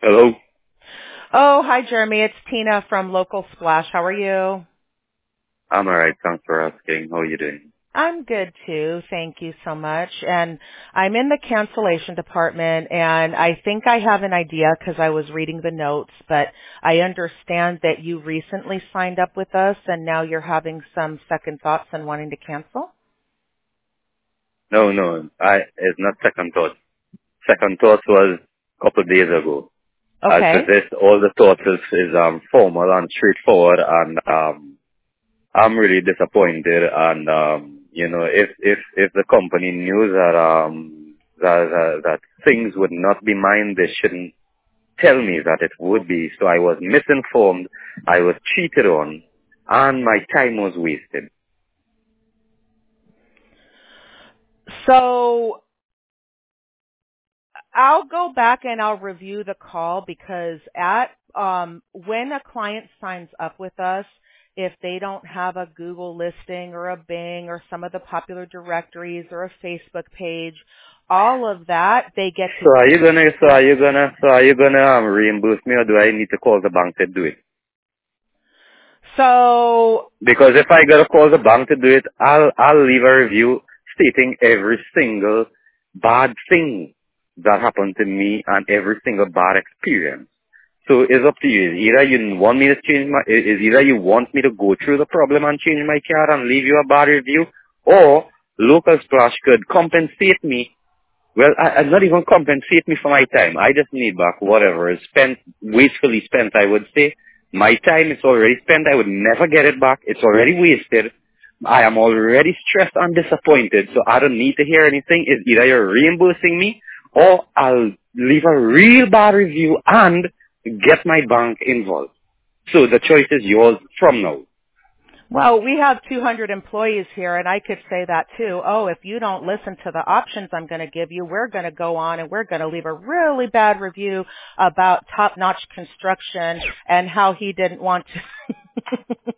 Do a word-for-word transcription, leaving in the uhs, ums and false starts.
Hello. Oh, hi, Jeremy. It's Tina from Local Splash. How are you? I'm alright. Thanks for asking. How are you doing? I'm good too. Thank you so much. And I'm in the cancellation department, and I think I have an idea because I was reading the notes, but I understand that you recently signed up with us and now you're having some second thoughts and wanting to cancel? No, no. I it's not second thought. Second thought was a couple of days ago. As for Okay. this, all the thoughts is, is um formal and straightforward, and um I'm really disappointed. And um you know, if if if the company knew that um that that, that things would not be mine, they shouldn't tell me that it would be. So I was misinformed. I was cheated on, and my time was wasted. So I'll go back and I'll review the call because at um, when a client signs up with us, if they don't have a Google listing or a Bing or some of the popular directories or a Facebook page, all of that they get to. So are you gonna, so are you gonna, so are you gonna um, reimburse me, or do I need to call the bank to do it? So Because if I gotta call the bank to do it, I'll, I'll leave a review stating every single bad thing that happened to me and every single bad experience. So it's up to you. Either you want me to change my, is either you want me to go through the problem and change my card and leave you a bad review, or Local Splash could compensate me. Well, I, I not even compensate me for my time. I just need back whatever is spent, wastefully spent, I would say. My time is already spent. I would never get it back. It's already wasted. I am already stressed and disappointed, so I don't need to hear anything. It's either you're reimbursing me, or I'll leave a real bad review and get my bank involved. So the choice is yours from now. well, we have two hundred employees here, and I could say that too. Oh, if you don't listen to the options I'm going to give you, we're going to go on and we're going to leave a really bad review about top-notch construction and how he didn't want to.